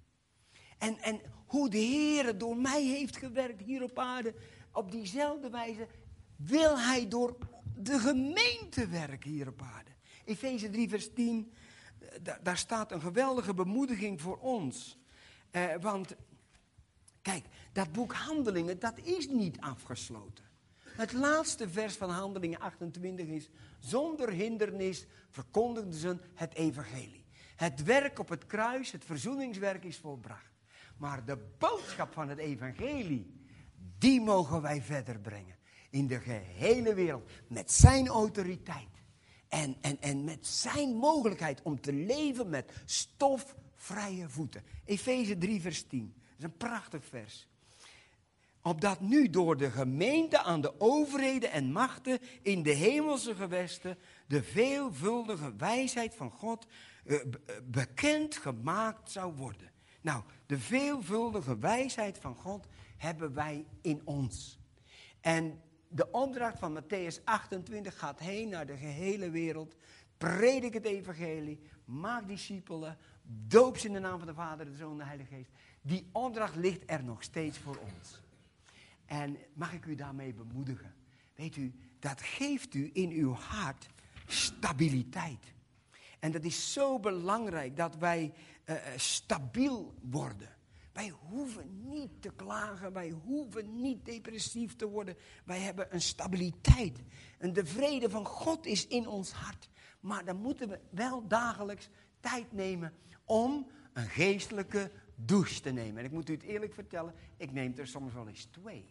En hoe de Heer door mij heeft gewerkt hier op aarde, op diezelfde wijze wil Hij door de gemeente werken hier op aarde. Efeze 3 vers 10, daar staat een geweldige bemoediging voor ons. Want, kijk, dat boek Handelingen, dat is niet afgesloten. Het laatste vers van Handelingen 28 is, zonder hindernis verkondigden ze het evangelie. Het werk op het kruis, het verzoeningswerk is volbracht. Maar de boodschap van het evangelie, die mogen wij verder brengen. In de gehele wereld. Met zijn autoriteit. En met zijn mogelijkheid om te leven met stofvrije voeten. Efeze 3 vers 10. Dat is een prachtig vers. Opdat nu door de gemeente aan de overheden en machten in de hemelse gewesten de veelvuldige wijsheid van God bekend gemaakt zou worden. Nou, de veelvuldige wijsheid van God hebben wij in ons. En de opdracht van Mattheüs 28 gaat heen naar de gehele wereld. Predik het evangelie, maak discipelen, doop ze in de naam van de Vader, de Zoon en de Heilige Geest. Die opdracht ligt er nog steeds voor ons. En mag ik u daarmee bemoedigen? Weet u, dat geeft u in uw hart stabiliteit. En dat is zo belangrijk dat wij stabiel worden. Wij hoeven niet te klagen, wij hoeven niet depressief te worden. Wij hebben een stabiliteit. En de vrede van God is in ons hart. Maar dan moeten we wel dagelijks tijd nemen om een geestelijke douche te nemen. En ik moet u het eerlijk vertellen, ik neem er soms wel eens 2.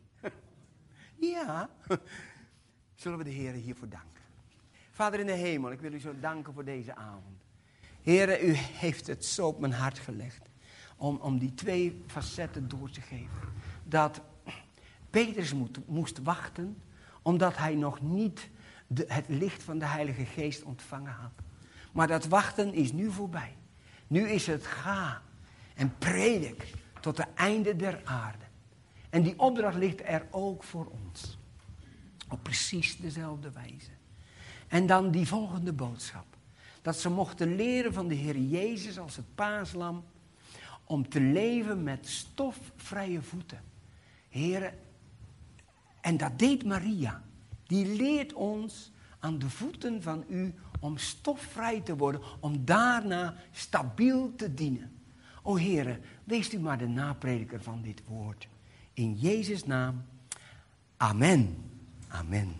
Ja, zullen we de Heer hiervoor danken. Vader in de hemel, ik wil u zo danken voor deze avond. Heer, u heeft het zo op mijn hart gelegd. Om die 2 facetten door te geven. Dat Petrus moest wachten, omdat hij nog niet het licht van de Heilige Geest ontvangen had. Maar dat wachten is nu voorbij. Nu is het ga en predik tot de einde der aarde. En die opdracht ligt er ook voor ons. Op precies dezelfde wijze. En dan die volgende boodschap. Dat ze mochten leren van de Heer Jezus als het paaslam. Om te leven met stofvrije voeten. Heren, en dat deed Maria. Die leert ons aan de voeten van u om stofvrij te worden. Om daarna stabiel te dienen. O heren, wees u maar de naprediker van dit woord. In Jezus' naam. Amen. Amen.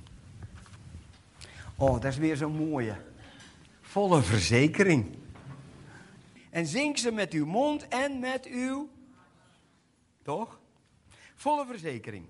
Oh, dat is weer zo'n mooie. Volle verzekering. En zing ze met uw mond en met uw... Toch? Volle verzekering.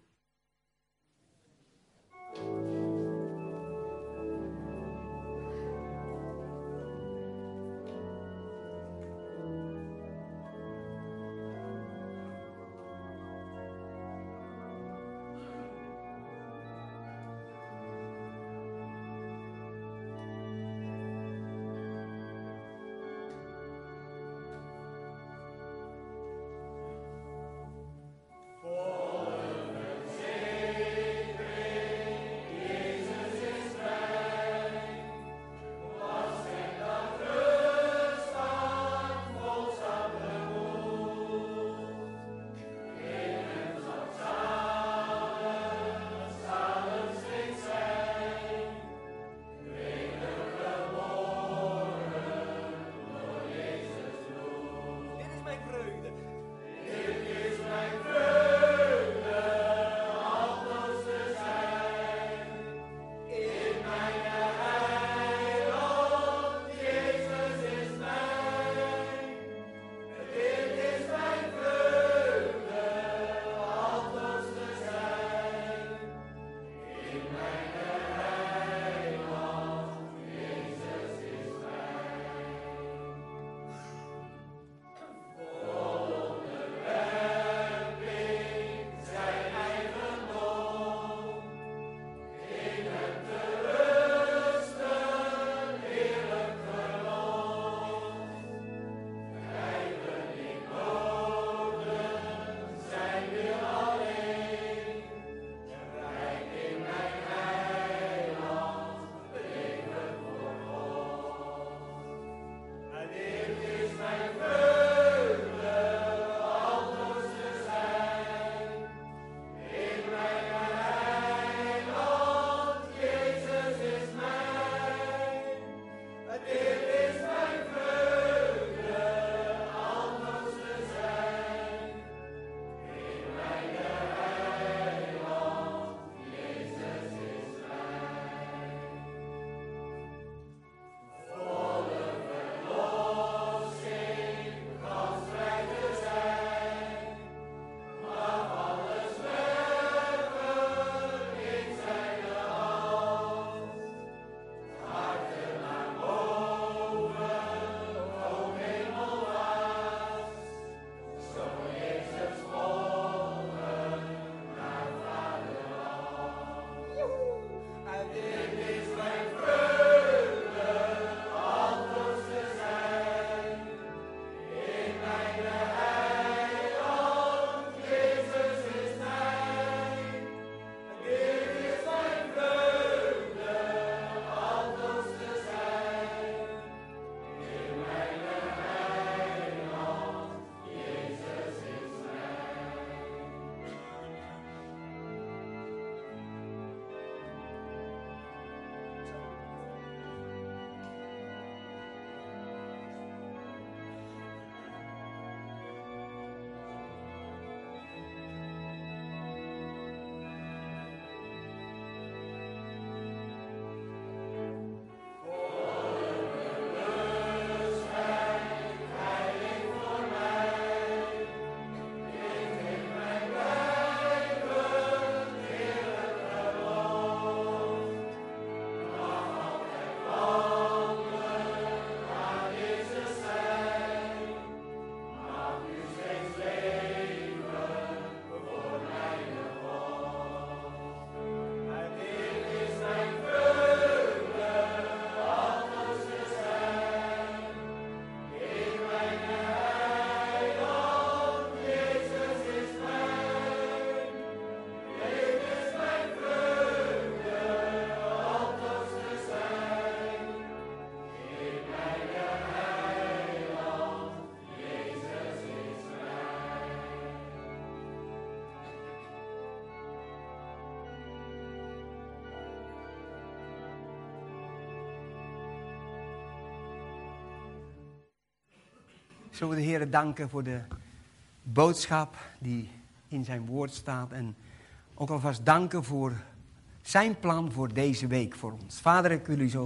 Zullen we de Heer danken voor de boodschap die in zijn woord staat. En ook alvast danken voor zijn plan voor deze week voor ons. Vader, ik wil u zo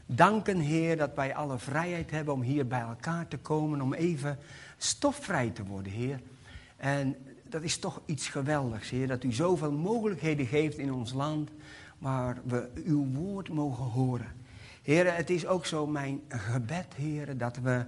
danken, Heer, dat wij alle vrijheid hebben om hier bij elkaar te komen, om even stofvrij te worden, Heer. En dat is toch iets geweldigs, Heer, dat u zoveel mogelijkheden geeft in ons land, waar we uw woord mogen horen. Heer, het is ook zo mijn gebed, Heer, dat we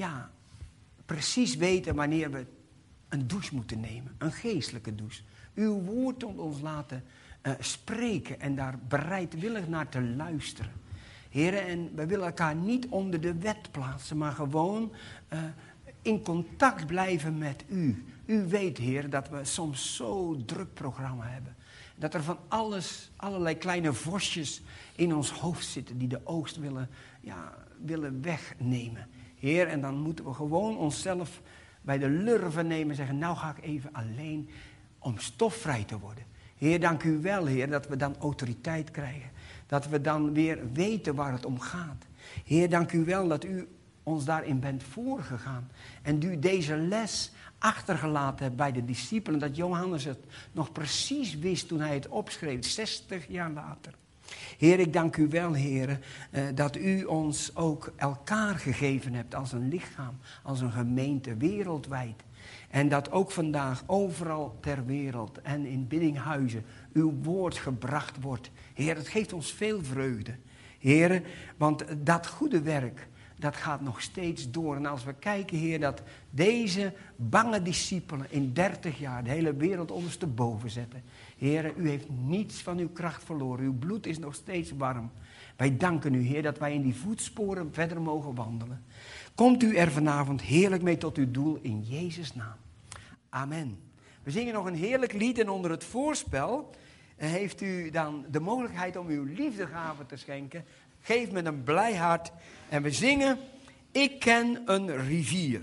precies weten wanneer we een douche moeten nemen, een geestelijke douche. Uw woord tot ons laten spreken en daar bereidwillig naar te luisteren. Heren, en we willen elkaar niet onder de wet plaatsen, maar gewoon in contact blijven met u. U weet, Heer, dat we soms zo druk programma hebben. Dat er van allerlei kleine vosjes in ons hoofd zitten die de oogst willen wegnemen. Heer, en dan moeten we gewoon onszelf bij de lurven nemen en zeggen, nou ga ik even alleen om stofvrij te worden. Heer, dank u wel, Heer, dat we dan autoriteit krijgen. Dat we dan weer weten waar het om gaat. Heer, dank u wel dat u ons daarin bent voorgegaan. En u deze les achtergelaten hebt bij de discipelen. Dat Johannes het nog precies wist toen hij het opschreef, 60 jaar later. Heer, ik dank u wel, Heer, dat u ons ook elkaar gegeven hebt als een lichaam, als een gemeente, wereldwijd. En dat ook vandaag overal ter wereld en in biddinghuizen uw woord gebracht wordt. Heer, het geeft ons veel vreugde. Heer, want dat goede werk, dat gaat nog steeds door. En als we kijken, Heer, dat deze bange discipelen in 30 jaar de hele wereld ondersteboven zetten. Heer, u heeft niets van uw kracht verloren. Uw bloed is nog steeds warm. Wij danken u, Heer, dat wij in die voetsporen verder mogen wandelen. Komt u er vanavond heerlijk mee tot uw doel in Jezus' naam. Amen. We zingen nog een heerlijk lied en onder het voorspel heeft u dan de mogelijkheid om uw liefdegave te schenken. Geef met een blij hart en we zingen, ik ken een rivier.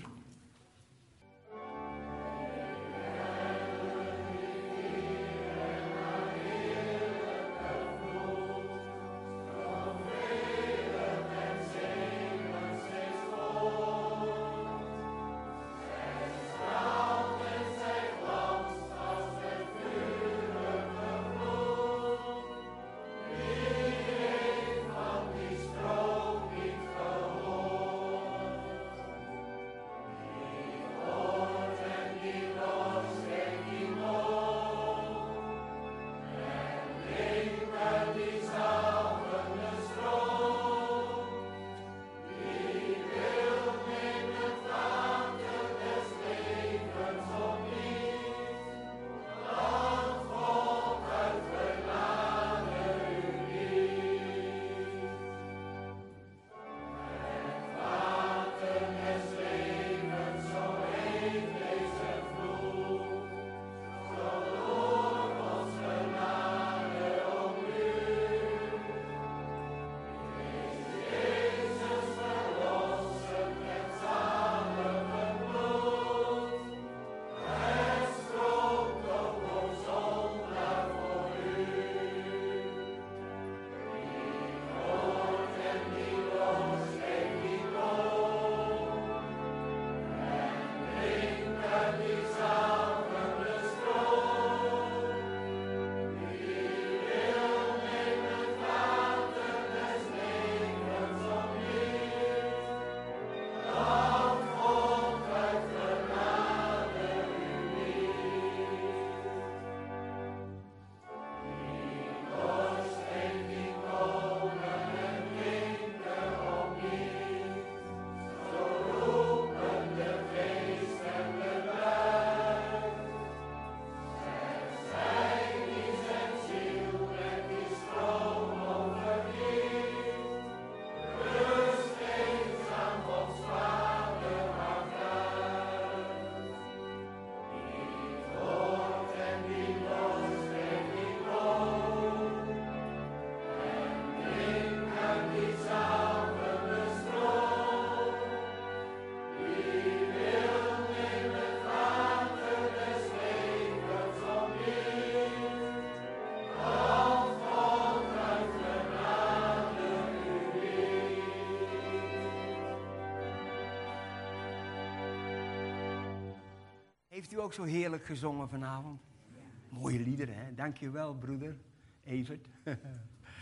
Heeft u ook zo heerlijk gezongen vanavond? Mooie liederen, hè? Dank je wel, broeder Evert.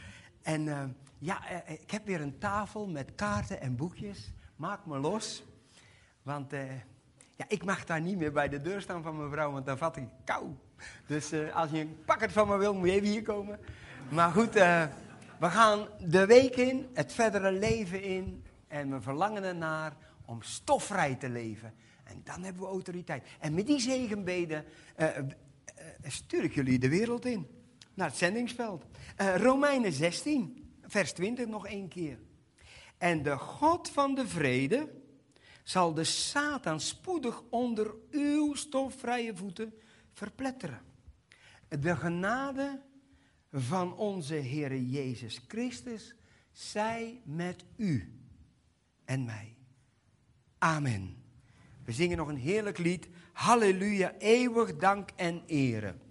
En ik heb weer een tafel met kaarten en boekjes. Maak me los. Want ik mag daar niet meer bij de deur staan van mijn vrouw, want dan vat ik kou. Dus als je een pakket van me wil, moet je even hier komen. Maar goed, we gaan de week in, het verdere leven in. En we verlangen ernaar om stofvrij te leven. En dan hebben we autoriteit. En met die zegenbeden stuur ik jullie de wereld in. Naar het zendingsveld. Romeinen 16, vers 20 nog 1 keer. En de God van de vrede zal de Satan spoedig onder uw stofvrije voeten verpletteren. De genade van onze Heere Jezus Christus zij met u en mij. Amen. We zingen nog een heerlijk lied. Halleluja, eeuwig dank en ere.